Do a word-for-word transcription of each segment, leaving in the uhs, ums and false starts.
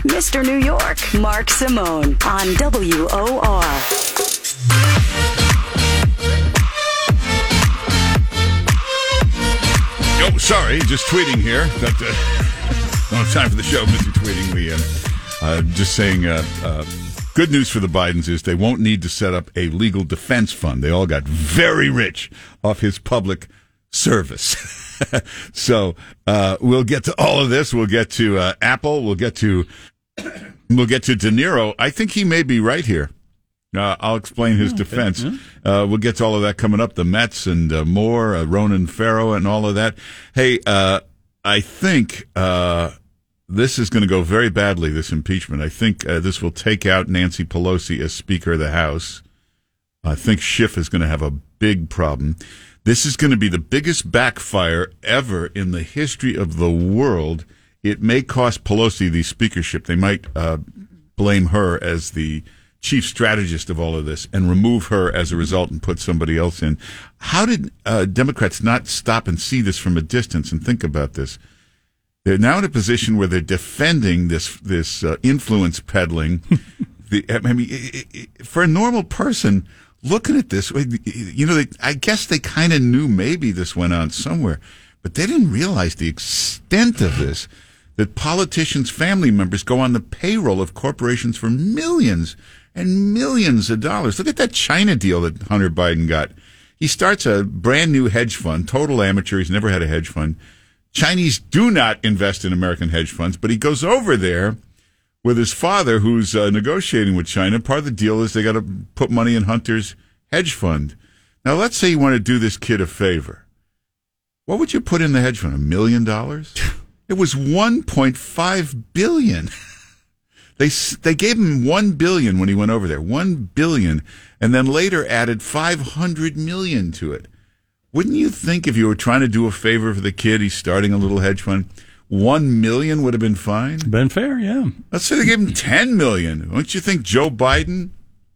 Mister New York, Mark Simone on W O R. Oh, sorry, just tweeting here. That, uh, don't have time for the show. Busy tweeting. We uh, uh, just saying. Uh, uh, good news for the Bidens is they won't need to set up a legal defense fund. They all got very rich off his public service. so uh, we'll get to all of this. We'll get to uh, Apple. We'll get to we'll get to De Niro. I think he may be right here. Uh, I'll explain his defense. Uh, we'll get to all of that coming up. The Mets and uh, more, uh, Ronan Farrow and all of that. Hey, uh, I think uh, this is going to go very badly, this impeachment. I think uh, this will take out Nancy Pelosi as Speaker of the House. I think Schiff is going to have a big problem. This is going to be the biggest backfire ever in the history of the world. It may cost Pelosi the speakership. They might uh, blame her as the chief strategist of all of this and remove her as a result and put somebody else in. How did uh, Democrats not stop and see this from a distance and think about this? They're now in a position where they're defending this this uh, influence peddling. the, I mean, it, it, for a normal person looking at this, you know, they, I guess they kind of knew maybe this went on somewhere, but they didn't realize the extent of this, that politicians' family members go on the payroll of corporations for millions and millions of dollars. Look at that China deal that Hunter Biden got. He starts a brand new hedge fund, total amateur. He's never had a hedge fund. Chinese do not invest in American hedge funds, but he goes over there with his father, who's uh, negotiating with China. Part of the deal is they got to put money in Hunter's hedge fund. Now, let's say you want to do this kid a favor. What would you put in the hedge fund? A million dollars? It was one point five billion dollars. They they gave him one billion dollars when he went over there, one billion dollars, and then later added five hundred million dollars to it. Wouldn't you think if you were trying to do a favor for the kid, he's starting a little hedge fund, one million dollars would have been fine? Been fair, yeah. Let's say they gave him ten million dollars. Don't you think Joe Biden,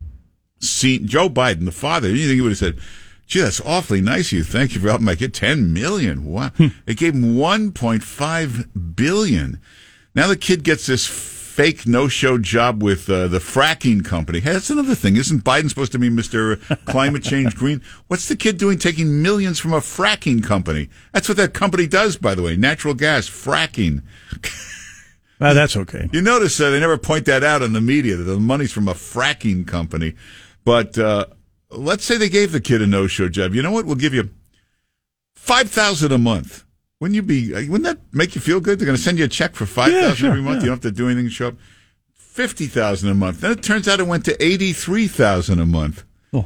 see, Joe Biden, the father, you think he would have said, gee, that's awfully nice of you. Thank you for helping my kid. ten million dollars. Wow. They gave him one point five billion dollars. Now the kid gets this fake no-show job with uh, the fracking company. Hey, that's another thing. Isn't Biden supposed to be Mister Climate Change Green? What's the kid doing taking millions from a fracking company? That's what that company does, by the way. Natural gas, fracking. Uh, that's okay. You notice uh, they never point that out in the media, that the money's from a fracking company. But uh, let's say they gave the kid a no-show job. You know what? We'll give you five thousand dollars a month. Wouldn't you be? Wouldn't that make you feel good? They're going to send you a check for five thousand yeah, sure, every month. Yeah. You don't have to do anything to show up. Fifty thousand a month. Then it turns out it went to eighty-three thousand a month. Oh,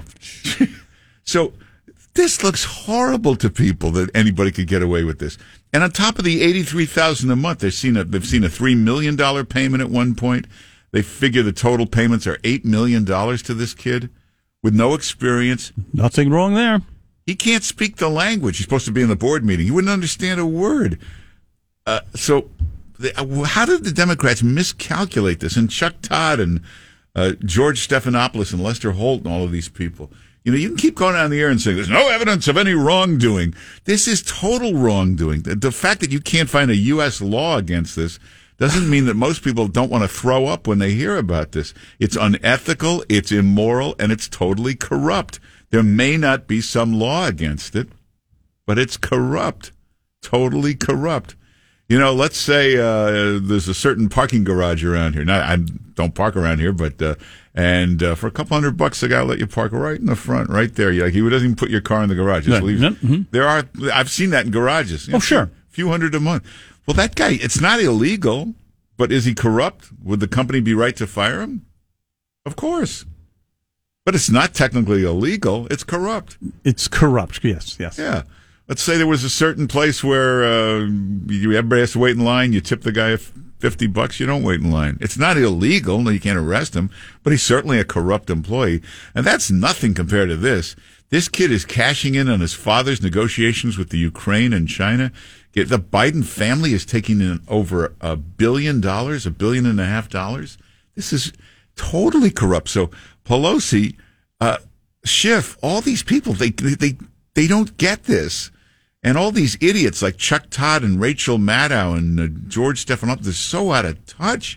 so this looks horrible to people that anybody could get away with this. And on top of the eighty-three thousand a month, they've seen a they've seen a three million dollar payment at one point. They figure the total payments are eight million dollars to this kid with no experience. Nothing wrong there. He can't speak the language. He's supposed to be in the board meeting. He wouldn't understand a word. Uh, so the, how did the Democrats miscalculate this? And Chuck Todd and uh, George Stephanopoulos and Lester Holt and all of these people. You know, you can keep going on the air and saying there's no evidence of any wrongdoing. This is total wrongdoing. The, the fact that you can't find a U S law against this doesn't mean that most people don't want to throw up when they hear about this. It's unethical, it's immoral, and it's totally corrupt. There may not be some law against it, but it's corrupt, totally corrupt. You know, let's say uh, there's a certain parking garage around here. Now, I don't park around here, but uh, and uh, for a couple hundred bucks, the guy will let you park right in the front, right there. Like he doesn't even put your car in the garage; just leaves. Mm-hmm. There are, I've seen that in garages. You know, oh, sure, a few hundred a month. Well, that guy, it's not illegal, but is he corrupt? Would the company be right to fire him? Of course. But it's not technically illegal. It's corrupt. It's corrupt, yes, yes. Yeah. Let's say there was a certain place where uh, you, everybody has to wait in line. You tip the guy fifty bucks. You don't wait in line. It's not illegal. No, you can't arrest him. But he's certainly a corrupt employee. And that's nothing compared to this. This kid is cashing in on his father's negotiations with the Ukraine and China. The Biden family is taking in over a billion dollars, a billion and a half dollars. This is totally corrupt. So Pelosi, uh, Schiff, all these people, they, they, they don't get this. And all these idiots like Chuck Todd and Rachel Maddow and uh, George Stephanopoulos, they're so out of touch.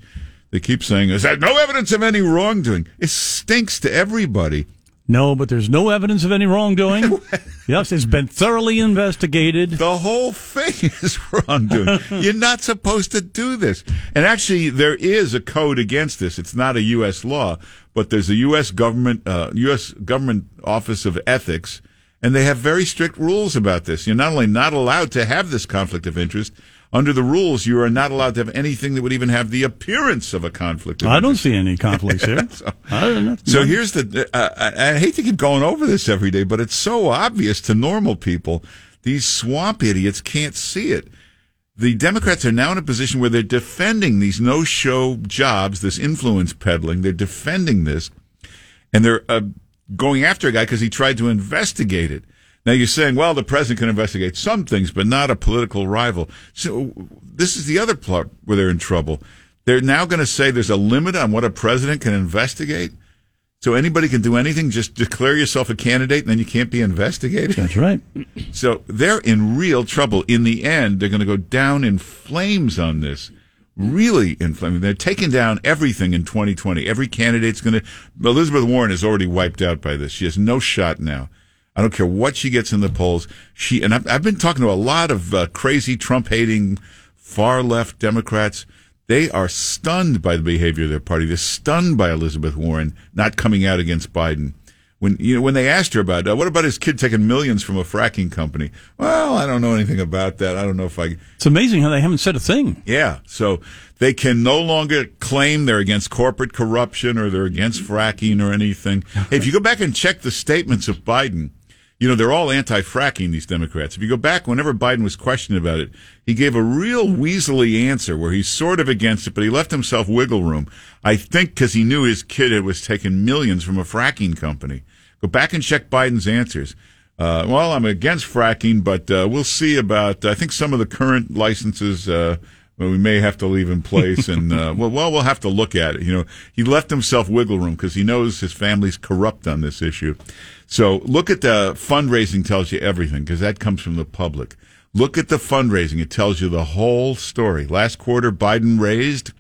They keep saying, is that no evidence of any wrongdoing? It stinks to everybody. No, but there's no evidence of any wrongdoing. Yes, it's been thoroughly investigated. The whole thing is wrongdoing. You're not supposed to do this. And actually, there is a code against this. It's not a U S law, but there's a U S government, uh, U S government Office of Ethics, and they have very strict rules about this. You're not only not allowed to have this conflict of interest, under the rules, you are not allowed to have anything that would even have the appearance of a conflict of I interest. don't see any conflicts here. so I don't know. so here's the, uh, I, I hate to keep going over this every day, but it's so obvious to normal people. These swamp idiots can't see it. The Democrats are now in a position where they're defending these no-show jobs, this influence peddling. They're defending this, and they're uh, going after a guy because he tried to investigate it. Now, you're saying, well, the president can investigate some things, but not a political rival. So this is the other part where they're in trouble. They're now going to say there's a limit on what a president can investigate. So anybody can do anything, just declare yourself a candidate, and then you can't be investigated. That's right. So they're in real trouble. In the end, they're going to go down in flames on this. Really in flames. They're taking down everything in twenty twenty. Every candidate's going to... Elizabeth Warren is already wiped out by this. She has no shot now. I don't care what she gets in the polls. She and I've, I've been talking to a lot of uh, crazy Trump-hating, far-left Democrats. They are stunned by the behavior of their party. They're stunned by Elizabeth Warren not coming out against Biden. When you know when they asked her about uh, what about his kid taking millions from a fracking company? Well, I don't know anything about that. I don't know if I. It's amazing how they haven't said a thing. Yeah, so they can no longer claim they're against corporate corruption or they're against fracking or anything. Hey, if you go back and check the statements of Biden. You know, they're all anti-fracking, these Democrats. If you go back, whenever Biden was questioned about it, he gave a real weaselly answer where he's sort of against it, but he left himself wiggle room. I think because he knew his kid was taking millions from a fracking company. Go back and check Biden's answers. Uh, well, I'm against fracking, but uh, we'll see about, I think some of the current licenses uh, well, we may have to leave in place. And, uh, well, well, we'll have to look at it. You know, he left himself wiggle room because he knows his family's corrupt on this issue. So look at the fundraising tells you everything because that comes from the public. Look at the fundraising. It tells you the whole story. Last quarter, Biden raised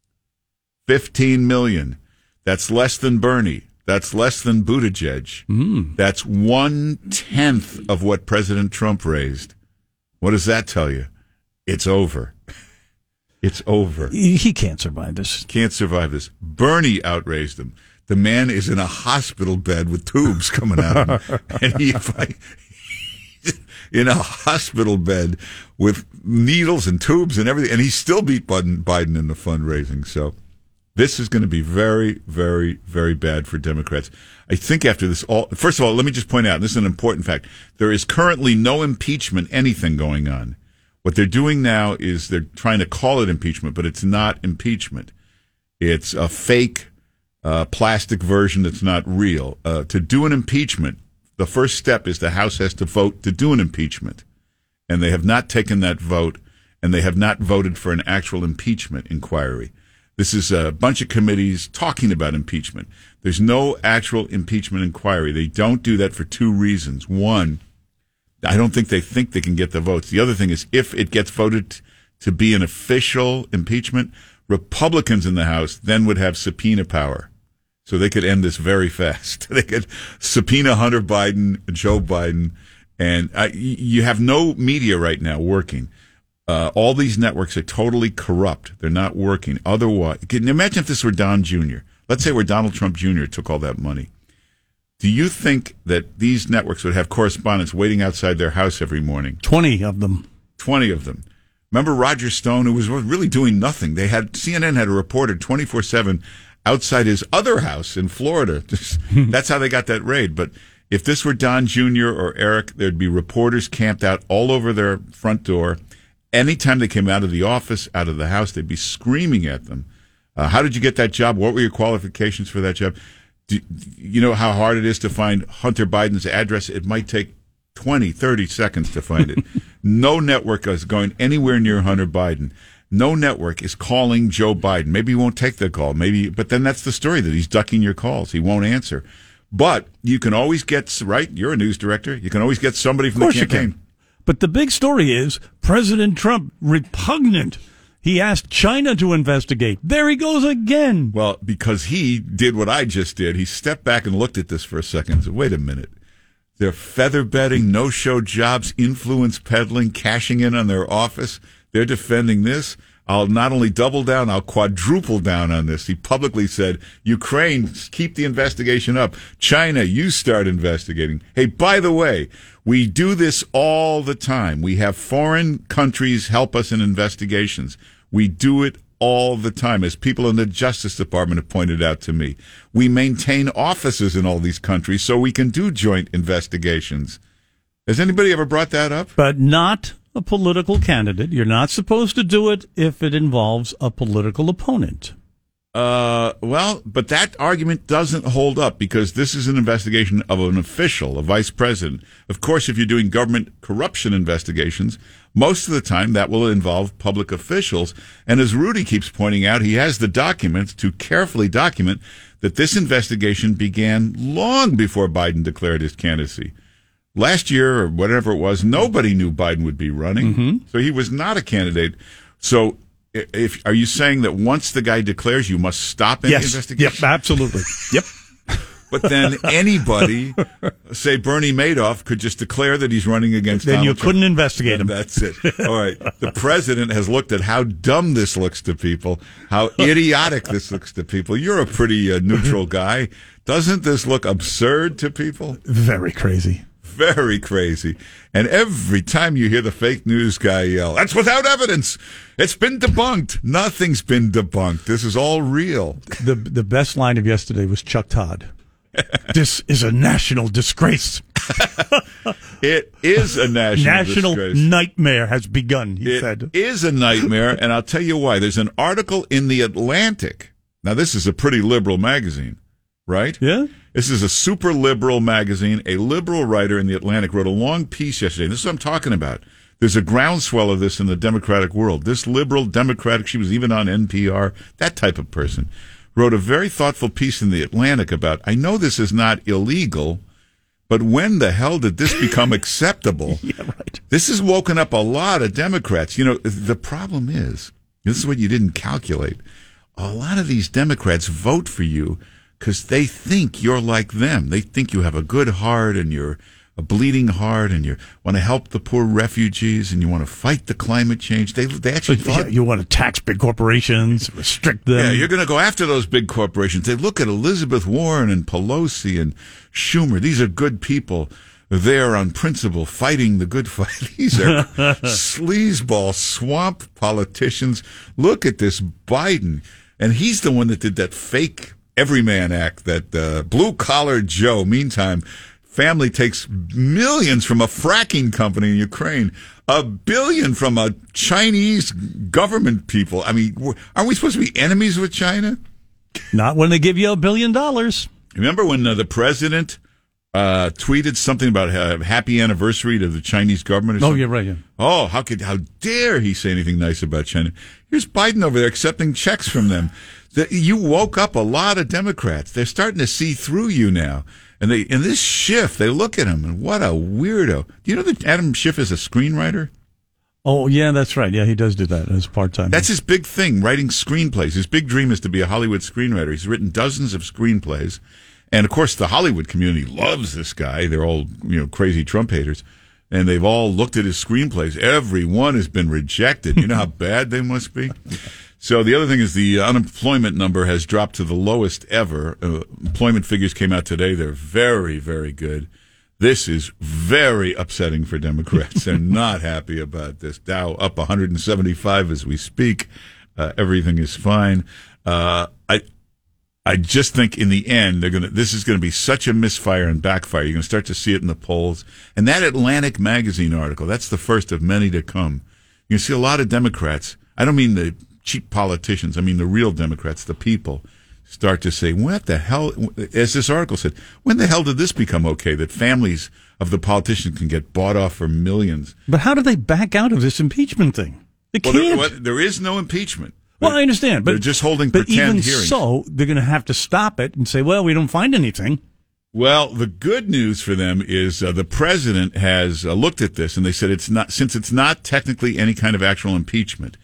fifteen million dollars. That's less than Bernie. That's less than Buttigieg. Mm. That's one-tenth of what President Trump raised. What does that tell you? It's over. It's over. He can't survive this. Can't survive this. Bernie outraised him. The man is in a hospital bed with tubes coming out of him. And he, in a hospital bed with needles and tubes and everything. And he still beat Biden in the fundraising. So this is going to be very, very, very bad for Democrats. I think after this all, first of all, let me just point out, this is an important fact. There is currently no impeachment, anything going on. What they're doing now is they're trying to call it impeachment, but it's not impeachment. It's a fake Uh, plastic version that's not real. Uh, to do an impeachment, the first step is the House has to vote to do an impeachment. And they have not taken that vote, and they have not voted for an actual impeachment inquiry. This is a bunch of committees talking about impeachment. There's no actual impeachment inquiry. They don't do that for two reasons. One, I don't think they think they can get the votes. The other thing is if it gets voted to be an official impeachment, Republicans in the House then would have subpoena power. So they could end this very fast. They could subpoena Hunter Biden, Joe Biden, and uh, you have no media right now working. Uh, all these networks are totally corrupt. They're not working. Otherwise, can you imagine if this were Don Junior? Let's say where Donald Trump Junior took all that money. Do you think that these networks would have correspondents waiting outside their house every morning? Twenty of them. Twenty of them. Remember Roger Stone, who was really doing nothing? They had C N N had a reporter twenty-four seven outside his other house in Florida. That's how they got that raid. But if this were Don Junior or Eric, there'd be reporters camped out all over their front door. Anytime they came out of the office, out of the house, they'd be screaming at them. Uh, how did you get that job? What were your qualifications for that job? Do you know how hard it is to find Hunter Biden's address? It might take twenty, thirty seconds to find it. No network is going anywhere near Hunter Biden. No network is calling Joe Biden. Maybe he won't take the call. Maybe, but then that's the story, that he's ducking your calls. He won't answer. But you can always get, right? You're a news director. You can always get somebody from the campaign. But the big story is President Trump repugnant. He asked China to investigate. There he goes again. Well, because he did what I just did. He stepped back and looked at this for a second and said, wait a minute. They're feather bedding, no-show jobs, influence peddling, cashing in on their office. They're defending this. I'll not only double down, I'll quadruple down on this. He publicly said, Ukraine, keep the investigation up. China, you start investigating. Hey, by the way, we do this all the time. We have foreign countries help us in investigations. We do it all the time, as people in the Justice Department have pointed out to me. We maintain offices in all these countries so we can do joint investigations. Has anybody ever brought that up? But not a political candidate. You're not supposed to do it if it involves a political opponent. Uh, well, but that argument doesn't hold up because this is an investigation of an official, a vice president. Of course, if you're doing government corruption investigations, most of the time that will involve public officials. And as Rudy keeps pointing out, he has the documents to carefully document that this investigation began long before Biden declared his candidacy. Last year, or whatever it was, nobody knew Biden would be running. Mm-hmm. So he was not a candidate. So if are you saying that once the guy declares, you must stop any yes. investigation? Yep, absolutely. Yep. But then anybody, say Bernie Madoff, could just declare that he's running against then Donald you Trump. couldn't investigate him. That's it. All right. The president has looked at how dumb this looks to people, how idiotic this looks to people. You're a pretty uh, neutral guy. Doesn't this look absurd to people? Very crazy. Very crazy. And every time you hear the fake news guy yell, that's without evidence. It's been debunked. Nothing's been debunked. This is all real. The the best line of yesterday was Chuck Todd. This is a national disgrace. It is a national, national disgrace. nightmare has begun, he it said. It is a nightmare, and I'll tell you why. There's an article in The Atlantic. Now, this is a pretty liberal magazine, right? Yeah. This is a super liberal magazine. A liberal writer in The Atlantic wrote a long piece yesterday. This is what I'm talking about. There's a groundswell of this in the Democratic world. This liberal Democratic, she was even on N P R, that type of person, wrote a very thoughtful piece in The Atlantic about, I know this is not illegal, but when the hell did this become acceptable? Yeah, right. This has woken up a lot of Democrats. You know, the problem is, this is what you didn't calculate. A lot of these Democrats vote for you because they think you're like them. They think you have a good heart and you're a bleeding heart and you want to help the poor refugees and you want to fight the climate change. They they actually So, thought... yeah, you want to tax big corporations, restrict them. Yeah, you're going to go after those big corporations. They look at Elizabeth Warren and Pelosi and Schumer. These are good people. They're on principle fighting the good fight. These are sleazeball swamp politicians. Look at this Biden. And he's the one that did that fake everyman act, that uh, blue-collar Joe. Meantime, family takes millions from a fracking company in Ukraine, a billion from a Chinese government people. I mean, aren't we supposed to be enemies with China? Not when they give you a billion dollars. Remember when uh, the president uh, tweeted something about a happy anniversary to the Chinese government? Or Oh, something? you're right. Yeah. Oh, how could, how dare he say anything nice about China? Here's Biden over there accepting checks from them. The, you woke up a lot of Democrats. They're starting to see through you now. And they, in this Schiff, they look at him and what a weirdo. Do you know that Adam Schiff is a screenwriter? Oh, yeah, that's right. Yeah, he does do that as part-time. That's his big thing, writing screenplays. His big dream is to be a Hollywood screenwriter. He's written dozens of screenplays. And, of course, the Hollywood community loves this guy. They're all, you know, crazy Trump haters. And they've all looked at his screenplays. Every one has been rejected. You know how bad they must be? So the other thing is the unemployment number has dropped to the lowest ever. Uh, employment figures came out today. They're very, very good. This is very upsetting for Democrats. They're not happy about this. Dow up one hundred seventy-five as we speak. Uh, everything is fine. Uh, I, I just think in the end, they're gonna. This is going to be such a misfire and backfire. You're going to start to see it in the polls. And that Atlantic Magazine article, that's the first of many to come. You see a lot of Democrats. I don't mean the cheap politicians. I mean the real Democrats, the people, start to say, what the hell, as this article said, when the hell did this become okay, that families of the politicians can get bought off for millions? But how do they back out of this impeachment thing? They Well, can't. there, well, there is no impeachment. Well, I understand, but they're just holding but pretend even hearings. so, they're going to have to stop it and say, well, we don't find anything. Well, the good news for them is uh, the president has uh, looked at this, and they said it's not, since it's not technically any kind of actual impeachment,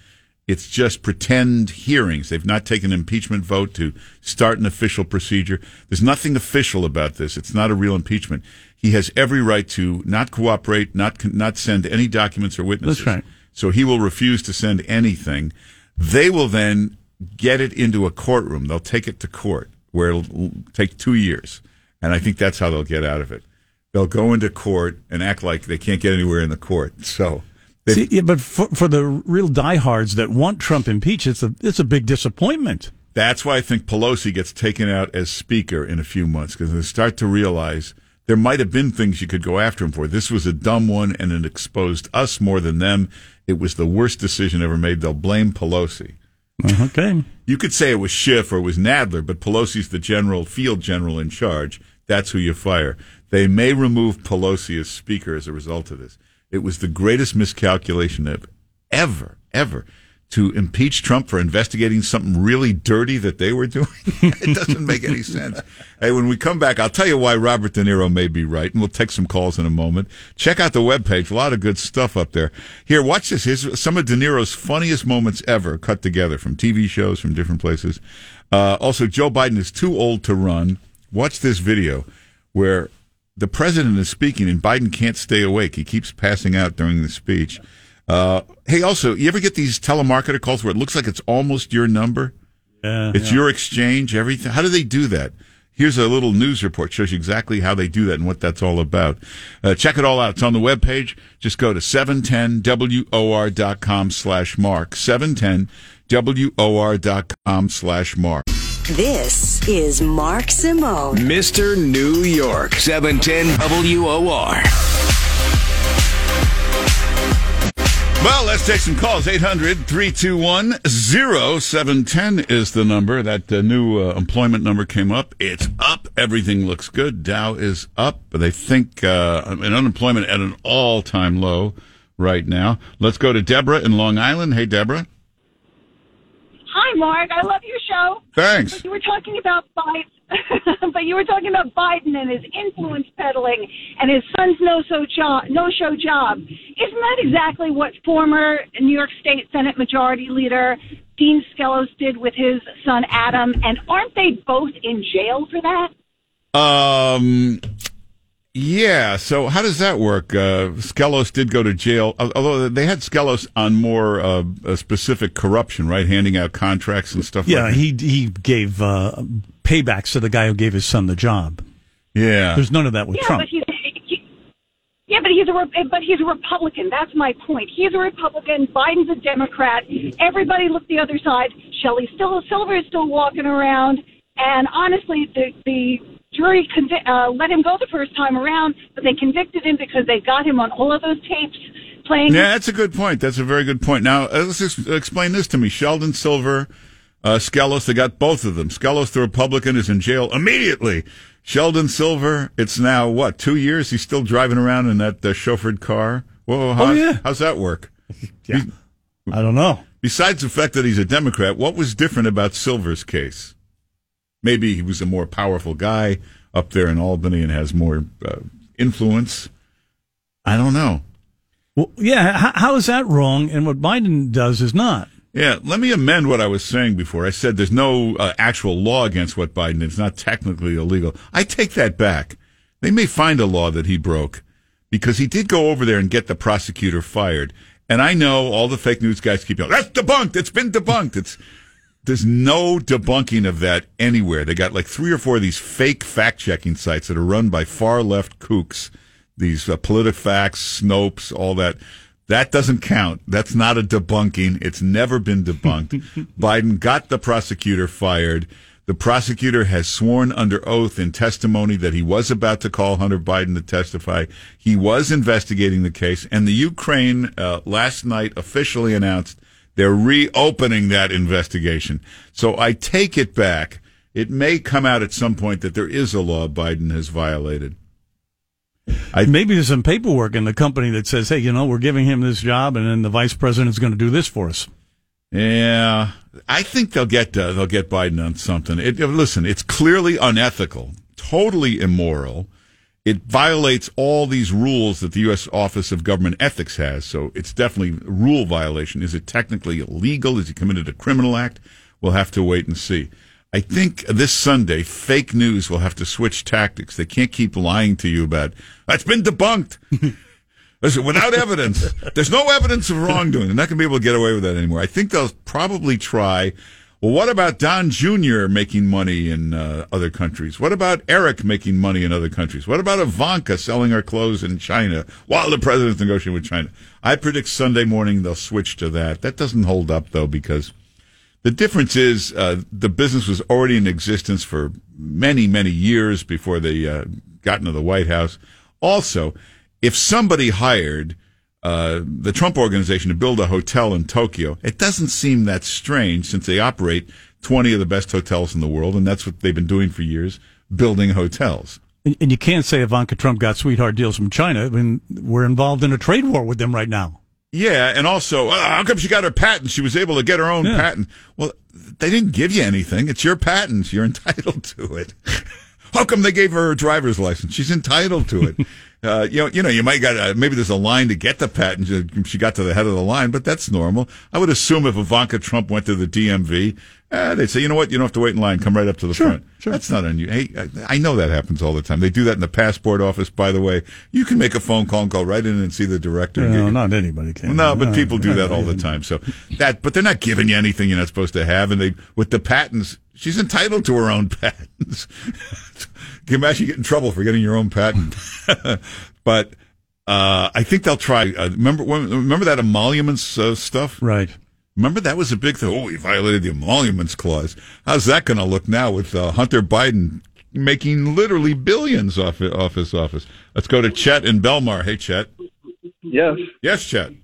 It's just pretend hearings. They've not taken an impeachment vote to start an official procedure. There's nothing official about this. It's not a real impeachment. He has every right to not cooperate, not not send any documents or witnesses. That's right. So he will refuse to send anything. They will then get it into a courtroom. They'll take it to court, where it'll take two years. And I think that's how they'll get out of it. They'll go into court and act like they can't get anywhere in the court. So, See, yeah, but for, for the real diehards that want Trump impeached, it's a it's a big disappointment. That's why I think Pelosi gets taken out as speaker in a few months, because they start to realize there might have been things you could go after him for. This was a dumb one, and it exposed us more than them. It was the worst decision ever made. They'll blame Pelosi. Okay. You could say it was Schiff or it was Nadler, but Pelosi's the general, field general in charge. That's who you fire. They may remove Pelosi as speaker as a result of this. It was the greatest miscalculation of ever, ever, to impeach Trump for investigating something really dirty that they were doing. It doesn't make any sense. Hey, when we come back, I'll tell you why Robert De Niro may be right, and we'll take some calls in a moment. Check out the webpage. A lot of good stuff up there. Here, watch this. Here's some of De Niro's funniest moments ever cut together from T V shows, from different places. Uh, also, Joe Biden is too old to run. Watch this video where the president is speaking and Biden can't stay awake. He keeps passing out during the speech. Uh, hey, also, you ever get these telemarketer calls where it looks like it's almost your number? Yeah, it's yeah. your exchange, everything. How do they do that? Here's a little news report, shows you exactly how they do that and what that's all about. Uh, check it all out. It's on the webpage. Just go to seven ten W O R dot com slash Mark. seven ten W O R dot com slash Mark. This is Mark Simone. Mister New York, seven ten W O R. Well, let's take some calls. eight hundred, three two one, oh seven one oh is the number. That uh, new uh, employment number came up. It's up. Everything looks good. Dow is up. They think uh, an unemployment at an all-time low right now. Let's go to Deborah in Long Island. Hey, Deborah. Hi, Mark. I love your show. Thanks. But you were talking about Biden, but you were talking about Biden and his influence peddling and his son's no-show job. No-show job. Isn't that exactly what former New York State Senate Majority Leader Dean Skelos did with his son Adam? And aren't they both in jail for that? Um. Yeah, so how does that work? Uh, Skelos did go to jail, although they had Skelos on more uh, specific corruption, right? Handing out contracts and stuff Yeah, like that. he he gave uh, paybacks to the guy who gave his son the job. Yeah. There's none of that with Yeah, Trump. but he's, he, yeah, but he's a Re- but he's a Republican. That's my point. He's a Republican. Biden's a Democrat. Everybody look the other side. Shelley still Silver is still walking around, and honestly, the the jury convi- uh, let him go the first time around, but they convicted him because they got him on all of those tapes playing. Yeah, that's a good point. That's a very good point. Now, uh, let's just explain this to me. Sheldon Silver, uh, Skelos, they got both of them. Skelos, the Republican, is in jail immediately. Sheldon Silver, it's now, what, two years? He's still driving around in that uh, chauffeured car? Whoa, how, Oh, yeah. how's that work? Yeah. I don't know. Besides the fact that he's a Democrat, what was different about Silver's case? Maybe he was a more powerful guy up there in Albany and has more uh, influence. I don't know. Well, yeah, how, how is that wrong? And what Biden does is not. Yeah, let me amend what I was saying before. I said there's no uh, actual law against what Biden did. It's not technically illegal. I take that back. They may find a law that he broke because he did go over there and get the prosecutor fired. And I know all the fake news guys keep going, that's debunked. It's been debunked. It's There's no debunking of that anywhere. They got like three or four of these fake fact-checking sites that are run by far-left kooks, these uh, PolitiFacts, Snopes, all that. That doesn't count. That's not a debunking. It's never been debunked. Biden got the prosecutor fired. The prosecutor has sworn under oath in testimony that he was about to call Hunter Biden to testify. He was investigating the case, and the Ukraine uh, last night officially announced they're reopening that investigation. So I take it back. It may come out at some point that there is a law Biden has violated. I, Maybe there's some paperwork in the company that says, hey, you know, we're giving him this job, and then the vice president's going to do this for us. Yeah, I think they'll get uh, they'll get Biden on something. It, listen, it's clearly unethical, totally immoral. it violates all these rules that the U S Office of Government Ethics has. So it's definitely a rule violation. Is it technically illegal? Has he committed a criminal act? We'll have to wait and see. I think this Sunday, fake news will have to switch tactics. They can't keep lying to you about, that's been debunked. Listen, without evidence. There's no evidence of wrongdoing. They're not going to be able to get away with that anymore. I think they'll probably try, well, what about Don Junior making money in uh, other countries? What about Eric making money in other countries? What about Ivanka selling her clothes in China while the president's negotiating with China? I predict Sunday morning they'll switch to that. That doesn't hold up, though, because the difference is uh, the business was already in existence for many, many years before they uh, got into the White House. Also, if somebody hired uh, the Trump Organization to build a hotel in Tokyo, it doesn't seem that strange since they operate twenty of the best hotels in the world, and that's what they've been doing for years, building hotels. And, and you can't say Ivanka Trump got sweetheart deals from China. I mean, we're involved in a trade war with them right now. Yeah, and also, uh, how come she got her patent? She was able to get her own yeah. patent. Well, they didn't give you anything. It's your patent. You're entitled to it. How come they gave her her driver's license? She's entitled to it. Uh, you know, you know, you might got uh, maybe there's a line to get the patent. She got to the head of the line, but that's normal. I would assume if Ivanka Trump went to the D M V, uh, they'd say, you know what, you don't have to wait in line. Come right up to the sure, front. Sure. That's not unusual. Hey, I, I know that happens all the time. They do that in the passport office, by the way. You can make a phone call and go right in and see the director. No, not anybody can. No, but no, people do that all the time. So that, but they're not giving you anything you're not supposed to have. And they, with the patents, she's entitled to her own patents. Can you imagine you get in trouble for getting your own patent? But uh, I think they'll try. Uh, remember, remember that emoluments uh, stuff? Right. Remember that was a big thing. Oh, he violated the emoluments clause. How's that going to look now with uh, Hunter Biden making literally billions off off his office? Let's go to Chet in Belmar. Hey, Chet. Yes. Yes, Chet.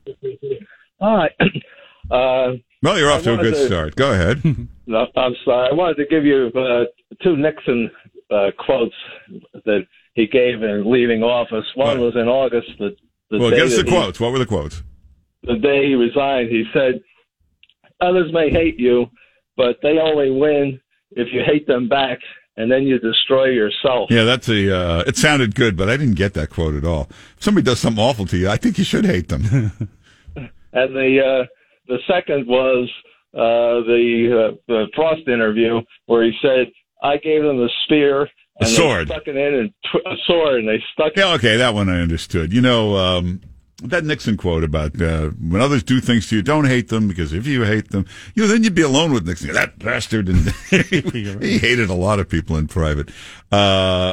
Hi. Uh, well, you're off to a good to, start. Go ahead. No, I'm sorry. I wanted to give you uh, two Nixon uh, quotes that he gave in leaving office. One what? was in August. The, the well, day give us the he, quotes. What were the quotes? The day he resigned, he said, "Others may hate you, but they only win if you hate them back, and then you destroy yourself." Yeah, that's a. Uh, it sounded good, but I didn't get that quote at all. If somebody does something awful to you, I think you should hate them. And the uh, the second was uh, the, uh, the Frost interview where he said, "I gave them the spear." A and sword. They stuck it in and tw- a sword, and they stuck it. Yeah, okay, that one I understood. You know, um, that Nixon quote about uh, when others do things to you, don't hate them, because if you hate them, you know, then you'd be alone with Nixon. That bastard. And he hated a lot of people in private. Uh,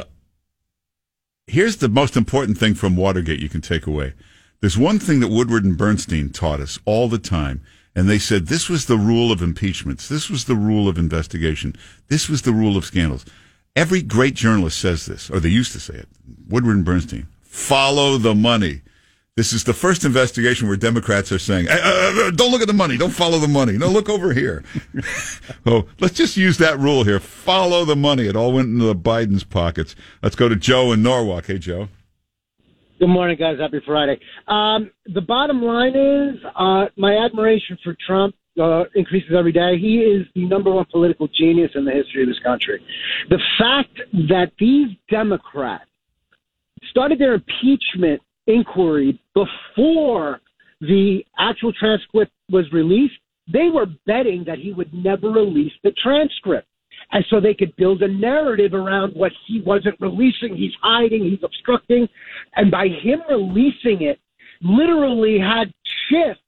here's the most important thing from Watergate you can take away. There's one thing that Woodward and Bernstein taught us all the time, and they said this was the rule of impeachments. This was the rule of investigation. This was the rule of scandals. Every great journalist says this, or they used to say it. Woodward and Bernstein. Follow the money. This is the first investigation where Democrats are saying, hey, uh, don't look at the money. Don't follow the money. No, look over here. Oh, let's just use that rule here. Follow the money. It all went into the Biden's pockets. Let's go to Joe in Norwalk. Hey, Joe. Good morning, guys. Happy Friday. Um, the bottom line is uh, my admiration for Trump uh, increases every day. He is the number one political genius in the history of this country. The fact that these Democrats started their impeachment inquiry before the actual transcript was released, they were betting that he would never release the transcript. And so they could build a narrative around what he wasn't releasing. He's hiding. He's obstructing. And by him releasing it, literally had Schiff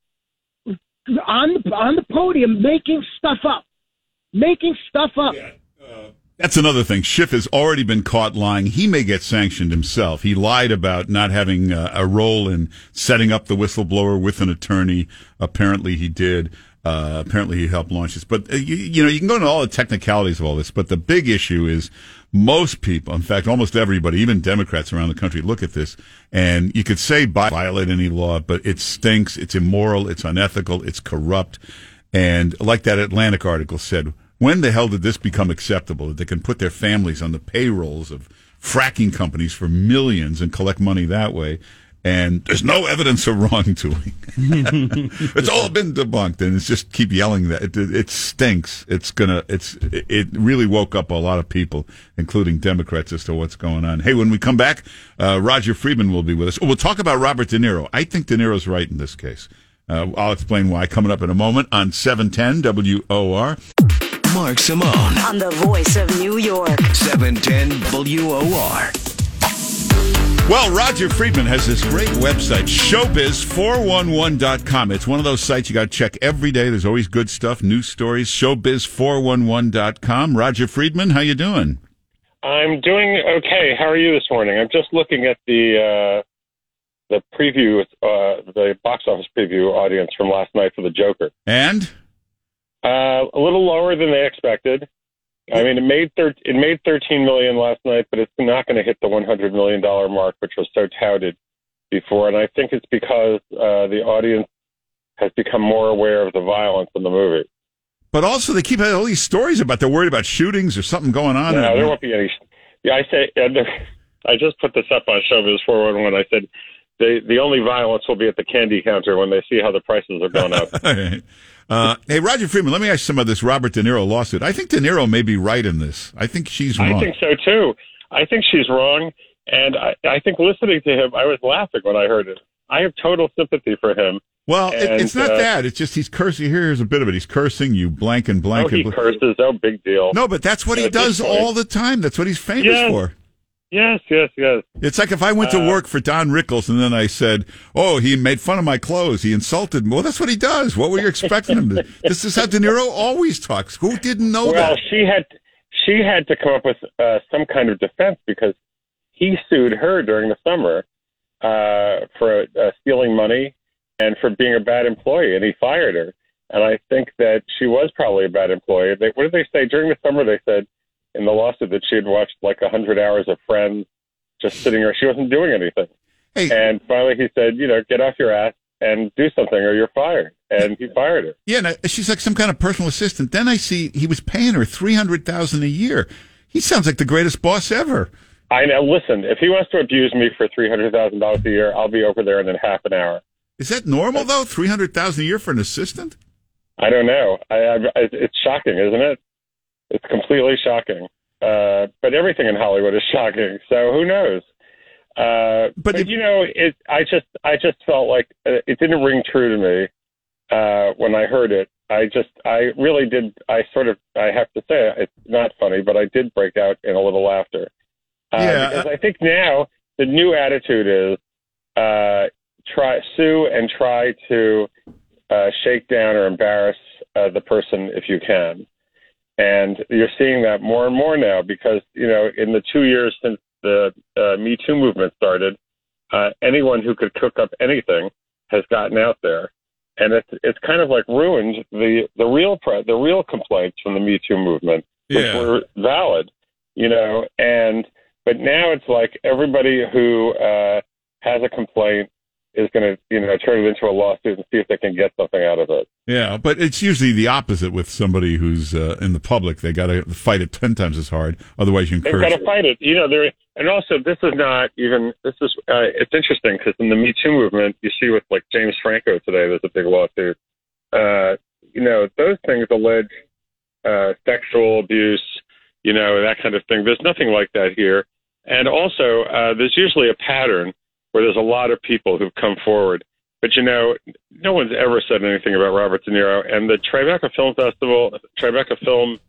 on the, on the podium making stuff up. Making stuff up. Yeah, uh, that's another thing. Schiff has already been caught lying. He may get sanctioned himself. He lied about not having uh, a role in setting up the whistleblower with an attorney. Apparently he did. Uh, apparently he helped launch this. But, uh, you, you know, you can go into all the technicalities of all this, but the big issue is most people, in fact, almost everybody, even Democrats around the country, look at this, and you could say Biden violate any law, but it stinks, it's immoral, it's unethical, it's corrupt. And like that Atlantic article said, when the hell did this become acceptable, that they can put their families on the payrolls of fracking companies for millions and collect money that way? and there's no evidence of wrongdoing. It's all been debunked, and it's just keep yelling that it, it stinks. It's gonna. It's it really woke up a lot of people, including Democrats, as to what's going on. Hey, when we come back, uh, Roger Friedman will be with us. We'll talk about Robert De Niro. I think De Niro's right in this case. Uh, I'll explain why coming up in a moment on seven ten W O R. Mark Simone on the voice of New York. seven ten W O R. Well, Roger Friedman has this great website, showbiz four one one dot com. It's one of those sites you got to check every day. There's always good stuff, news stories, showbiz four one one dot com. Roger Friedman, how you doing? I'm doing okay. How are you this morning? I'm just looking at the uh, the preview, uh, the box office preview audience from last night for The Joker. And? Uh, a little lower than they expected. I mean, it made thir- it made thirteen million dollars last night, but it's not going to hit the one hundred million dollars mark, which was so touted before. And I think it's because uh, the audience has become more aware of the violence in the movie. But also, they keep having all these stories about they're worried about shootings or something going on. No, there won't be any. Yeah, I say. I just put this up on Showbiz four one one. I said the the only violence will be at the candy counter when they see how the prices are going up. uh, hey, Roger Friedman, let me ask you some of this Robert De Niro lawsuit. I think De Niro may be right in this. I think she's wrong. I think so too. I think she's wrong, and I, I think listening to him, I was laughing when I heard it. I have total sympathy for him. Well, and, it, it's not uh, that. It's just he's cursing. Here's a bit of it. He's cursing you blank and blank. Oh, he and bl- curses. Oh, big deal. No, but that's what he At does this point. all the time. That's what he's famous Yes. for. Yes, yes, yes. It's like if I went to Uh, work for Don Rickles and then I said, oh, he made fun of my clothes. He insulted me. Well, that's what he does. What were you expecting him to do? This is how De Niro always talks. Who didn't know Well, that? she had she had to come up with uh, some kind of defense because he sued her during the summer uh, for uh, stealing money and for being a bad employee, and he fired her. And I think that she was probably a bad employee. They, what did they say? During the summer, they said in the lawsuit that she had watched like one hundred hours of Friends just sitting there. She wasn't doing anything. Hey. And finally he said, you know, get off your ass and do something or you're fired. And he fired her. Yeah, and she's like some kind of personal assistant. Then I see he was paying her three hundred thousand dollars a year. He sounds like the greatest boss ever. I know. Listen, if he wants to abuse me for three hundred thousand dollars a year, I'll be over there in half an hour. Is that normal, though, three hundred thousand dollars a year for an assistant? I don't know. I, I, it's shocking, isn't it? It's completely shocking. Uh, but everything in Hollywood is shocking. So who knows? Uh, But but if- you know, it. I just, I just felt like uh, it didn't ring true to me uh, when I heard it. I just, I really did. I sort of, I have to say, it's not funny, but I did break out in a little laughter. Uh, Yeah. Because I think now the new attitude is uh, try sue and try to uh, shake down or embarrass uh, the person if you can. And you're seeing that more and more now because, you know, in the two years since the uh, Me Too movement started, uh, anyone who could cook up anything has gotten out there. And it's it's kind of like ruined the, the real pre- the real complaints from the Me Too movement, which Yeah. were valid, you know. And but now it's like everybody who uh, has a complaint is going to, you know, turn it into a lawsuit and see if they can get something out of it. Yeah, but it's usually the opposite with somebody who's uh, in the public. They got to fight it ten times as hard. Otherwise, you They've encourage. got to fight it. You know, there. And also, this is not even. This is. Uh, it's interesting because in the Me Too movement, you see with like James Franco today, there's a big lawsuit. Uh, you know, those things allege uh, sexual abuse. You know, that kind of thing. There's nothing like that here. And also, uh, there's usually a pattern where there's a lot of people who've come forward. But, you know, no one's ever said anything about Robert De Niro. And the Tribeca Film Festival, Tribeca Film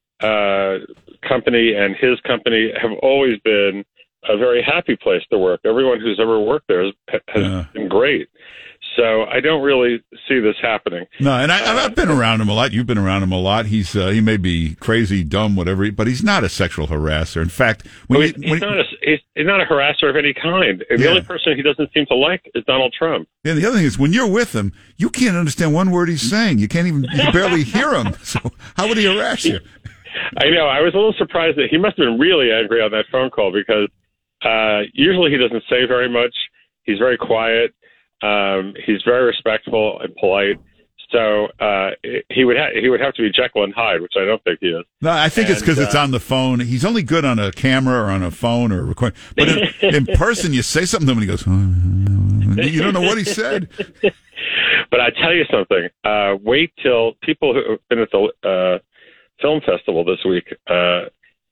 uh, Company and his company have always been a very happy place to work. Everyone who's ever worked there has, has Yeah. been great. So I don't really see this happening. No, and I, I've been around him a lot. You've been around him a lot. He's uh, he may be crazy, dumb, whatever, but he's not a sexual harasser. In fact, when Well, you, he's, when he's, not a, he's, he's not a harasser of any kind. And the Yeah. only person he doesn't seem to like is Donald Trump. and the other thing is, when you're with him, you can't understand one word he's saying. You can't even, you can barely hear him. So how would he harass you? I know. I was a little surprised that he must have been really angry on that phone call because uh, usually he doesn't say very much. He's very quiet. Um, he's very respectful and polite. So uh, he would ha- he would have to be Jekyll and Hyde, which I don't think he is. No, I think it's And, because it's uh, on the phone. He's only good on a camera or on a phone or a record. But in, in person, you say something to him and he goes, You don't know what he said. But I tell you something. Uh, wait till people who have been at the uh, film festival this week uh,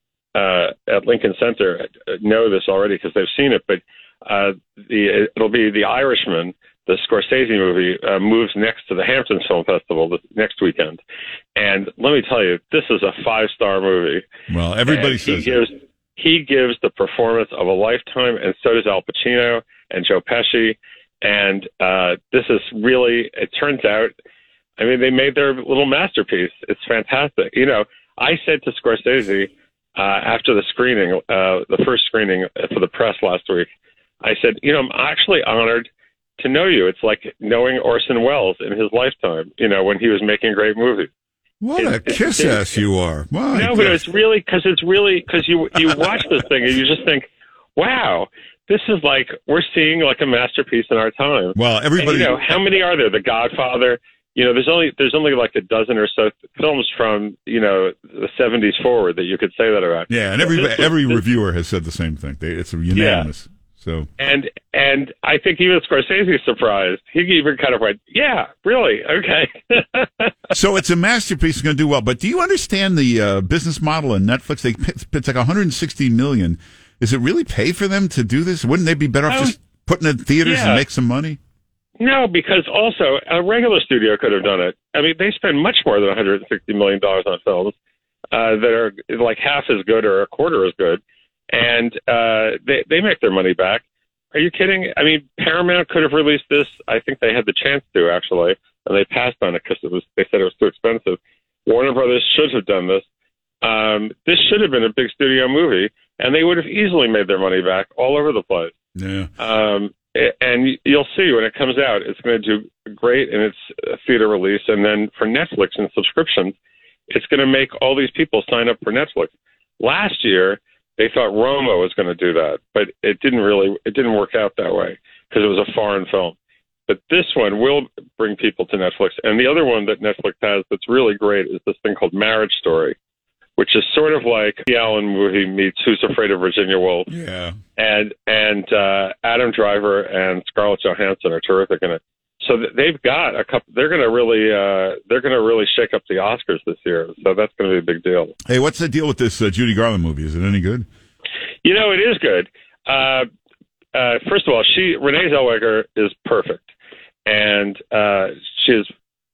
uh, at Lincoln Center know this already because they've seen it. But uh, the it'll be The Irishman, the Scorsese movie, uh, moves next to the Hamptons Film Festival this next weekend. And let me tell you, this is a five-star movie. Well, everybody and says he gives, that. He gives the performance of a lifetime, and so does Al Pacino and Joe Pesci. And uh, this is really, it turns out, I mean, they made their little masterpiece. It's fantastic. You know, I said to Scorsese uh, after the screening, uh, the first screening for the press last week, I said, you know, I'm actually honored to know you. It's like knowing Orson Welles in his lifetime, you know, when he was making great movies. What it, a kiss ass you are. My no, but it's really, because it's really, because you, you watch this thing and you just think, wow, this is like, we're seeing like a masterpiece in our time. Well, everybody. And, you know, how many are there? The Godfather. You know, there's only there's only like a dozen or so films from, you know, the seventies forward that you could say that about. Yeah, and every this, every this, reviewer has said the same thing. They, it's unanimous. Yeah. So and and I think even Scorsese is surprised. He even kind of went, "Yeah, really? Okay." So it's a masterpiece. It's going to do well. But do you understand the uh, business model of Netflix? They it's like one hundred sixty million dollars. Does it really pay for them to do this? Wouldn't they be better off um, just putting it in theaters yeah. and make some money? No, because also a regular studio could have done it. I mean, they spend much more than one hundred sixty million dollars on films uh, that are like half as good or a quarter as good, and uh, they they make their money back. Are you kidding? I mean, Paramount could have released this. I think they had the chance to, actually, and they passed on it because it was they said it was too expensive. Warner Brothers should have done this. Um, this should have been a big studio movie, and they would have easily made their money back all over the place. Yeah. Um, and you'll see when it comes out, it's going to do great in its theater release. And then for Netflix and subscriptions, it's going to make all these people sign up for Netflix. Last year, they thought Roma was going to do that, but it didn't really, it didn't work out that way because it was a foreign film. But this one will bring people to Netflix. And the other one that Netflix has that's really great is this thing called Marriage Story, which is sort of like the Allen movie meets Who's Afraid of Virginia Woolf. Yeah. And and uh, Adam Driver and Scarlett Johansson are terrific in it. So they've got a couple. They're going to really uh, they're going to really shake up the Oscars this year. So that's going to be a big deal. Hey, what's the deal with this uh, Judy Garland movie? Is it any good? You know, it is good. Uh, uh, first of all, she Renee Zellweger is perfect, and uh, she has,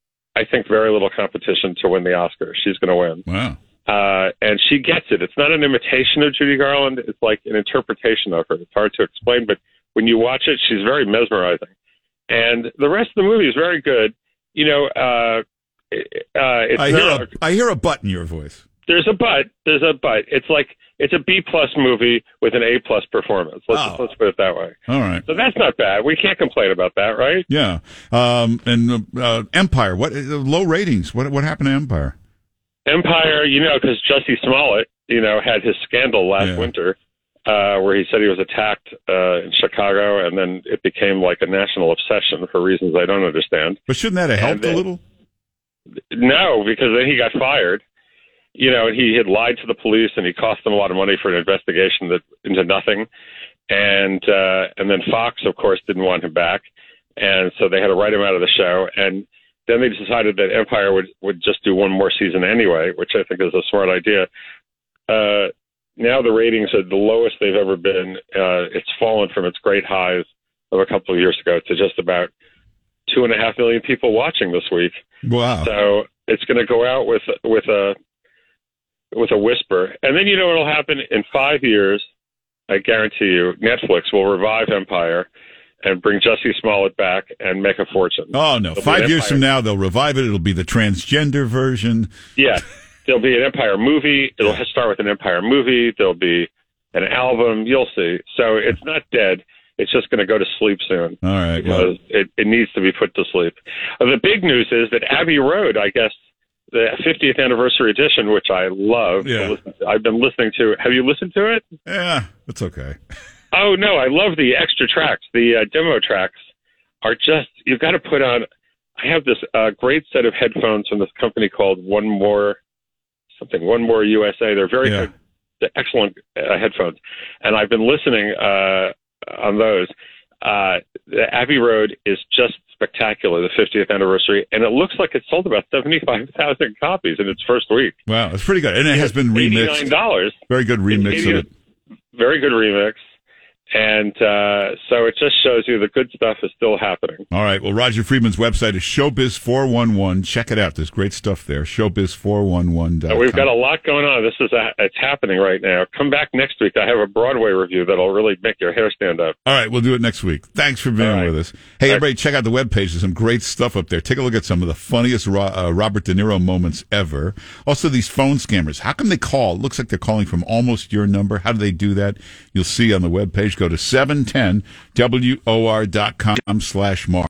I think, very little competition to win the Oscar. She's going to win. Wow. Uh, and she gets it. It's not an imitation of Judy Garland. It's like an interpretation of her. It's hard to explain, but when you watch it, she's very mesmerizing. And the rest of the movie is very good. You know, uh, uh, it's I not, hear a, I hear a butt in your voice. There's a but. There's a but. It's like it's a B plus movie with an A plus performance. Let's Oh. let's put it that way. All right. So that's not bad. We can't complain about that, right? Yeah. Um, and uh, Empire. What uh, low ratings? What what happened to Empire? Empire, you know, because Jussie Smollett, you know, had his scandal last Yeah. winter uh, where he said he was attacked uh, in Chicago, and then it became like a national obsession for reasons I don't understand. But shouldn't that have helped then, a little? No, because then he got fired. You know, he had lied to the police, and he cost them a lot of money for an investigation that into nothing. And uh, and then Fox, of course, didn't want him back, and so they had to write him out of the show. And then they decided that Empire would, would just do one more season anyway, which I think is a smart idea. Uh, now the ratings are the lowest they've ever been. Uh, it's fallen from its great highs of a couple of years ago to just about two and a half million people watching this week. Wow. So it's going to go out with with a with a whisper. And then you know what will happen in five years, I guarantee you, Netflix will revive Empire and bring Jussie Smollett back and make a fortune. Oh, no. There'll Five years Empire. from now, they'll revive it. It'll be the transgender version. Yeah. There'll be an Empire movie. It'll start with an Empire movie. There'll be an album. You'll see. So it's not dead. It's just going to go to sleep soon. All right. Because Well, it, it needs to be put to sleep. Uh, the big news is that Abbey Road, I guess, the fiftieth anniversary edition, which I love. Yeah. to listen to, I've been listening to. Have you listened to it? yeah, that's okay. Oh, no, I love the extra tracks. The uh, demo tracks are just, you've got to put on, I have this uh, great set of headphones from this company called One More, something, One More U S A. They're very Yeah. good, they're excellent uh, headphones. And I've been listening uh, on those. Uh, the Abbey Road is just spectacular, the fiftieth anniversary, and it looks like it sold about seventy-five thousand copies in its first week. Wow, it's pretty good. And it has been remixed. eighty-nine dollars. Very good remix of it. Very good remix. And uh, so it just shows you the good stuff is still happening. All right. Well, Roger Friedman's website is Showbiz four one one. Check it out. There's great stuff there. Showbiz four one one dot com. We've got a lot going on. This is a, it's happening right now. Come back next week. I have a Broadway review that'll really make your hair stand up. All right. We'll do it next week. Thanks for being right. with us. Hey, everybody, right. check out the webpage. There's some great stuff up there. Take a look at some of the funniest Ro- uh, Robert De Niro moments ever. Also, these phone scammers. How can they call? It looks like they're calling from almost your number. How do they do that? You'll see on the webpage. Go to seven ten W O R dot com slash Mark.